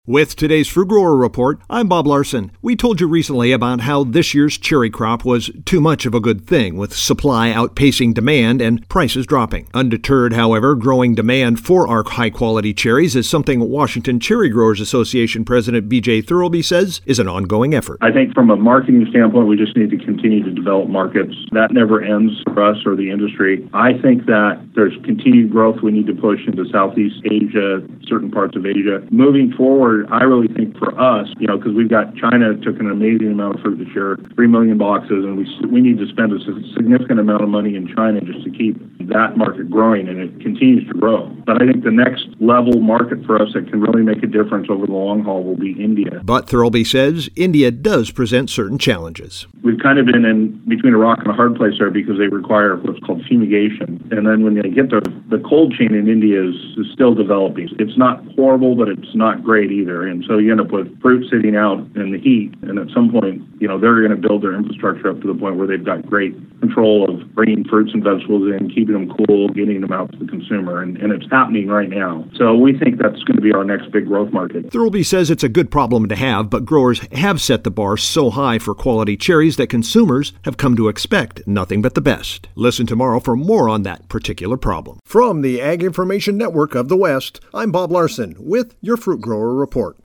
With today's Fruit Grower Report, I'm Bob Larson. We told you recently about how this year's cherry crop was too much of a good thing, with supply outpacing demand and prices dropping. Undeterred, however, growing demand for our high-quality cherries is something Washington Cherry Growers Association President B.J. Thurlby says is an ongoing effort. I think from a marketing standpoint, we just need to continue to develop markets. That never ends for us or the industry. I think that there's continued growth we need to push into Southeast Asia, certain parts of Asia. Moving forward, I really think for us, because we've got China took an amazing amount of fruit this year, 3 million boxes, and we need to spend a significant amount of money in China just to keep that market growing, and it continues to grow. But I think the next level market for us that can really make a difference over the long haul will be India. But Thurlby says India does present certain challenges. We've kind of been in between a rock and a hard place there because they require what's called fumigation. And then when they get the cold chain in India is still developing. It's not horrible, but it's not great either. And so you end up with fruit sitting out in the heat. And at some point, they're going to build their infrastructure up to the point where they've got great control of bringing fruits and vegetables in, keeping them cool, getting them out to the consumer. And it's happening right now. So we think that's going to be our next big growth market. Thurlby says it's a good problem to have, but growers have set the bar so high for quality cherries that consumers have come to expect nothing but the best. Listen tomorrow for more on that particular problem. From the Ag Information Network of the West, I'm Bob Larson with your Fruit Grower Report.